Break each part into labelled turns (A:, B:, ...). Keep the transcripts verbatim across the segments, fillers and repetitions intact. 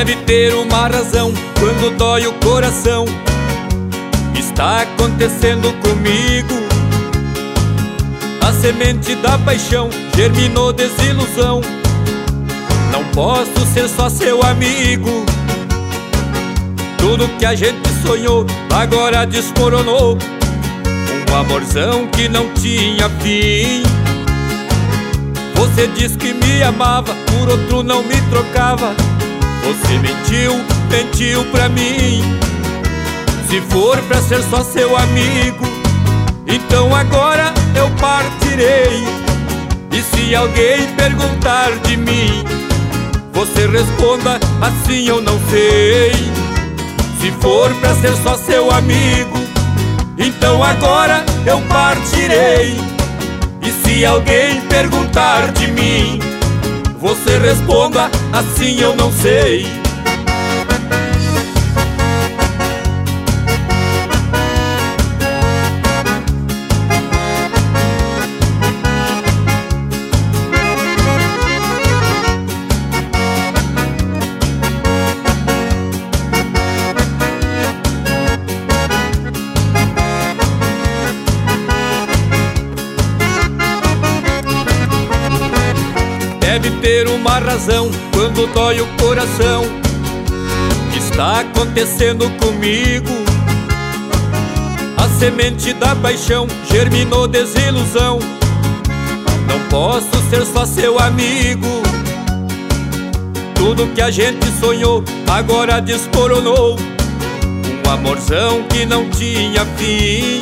A: Deve ter uma razão quando dói o coração. Está acontecendo comigo. A semente da paixão germinou desilusão. Não posso ser só seu amigo. Tudo que a gente sonhou agora desmoronou. Um amorzão que não tinha fim. Você disse que me amava, por outro não me trocava. Você mentiu, mentiu pra mim. Se for pra ser só seu amigo, então agora eu partirei. E se alguém perguntar de mim, você responda assim: eu não sei. Se for pra ser só seu amigo, então agora eu partirei. E se alguém perguntar de mim, você responda assim: eu não sei. Deve ter uma razão quando dói o coração. Está acontecendo comigo. A semente da paixão germinou desilusão. Não posso ser só seu amigo. Tudo que a gente sonhou agora desmoronou. Um amorzão que não tinha fim.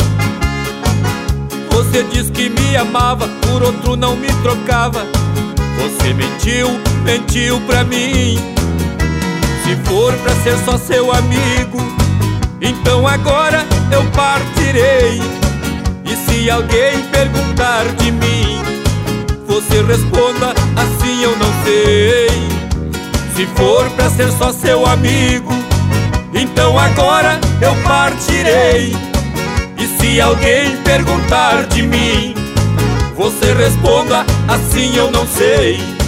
A: Você disse que me amava, por outro não me trocava. Você mentiu, mentiu pra mim. Se for pra ser só seu amigo, então agora eu partirei. E se alguém perguntar de mim, você responda assim: eu não sei. Se for pra ser só seu amigo, então agora eu partirei. E se alguém perguntar de mim, você responda assim: eu não sei.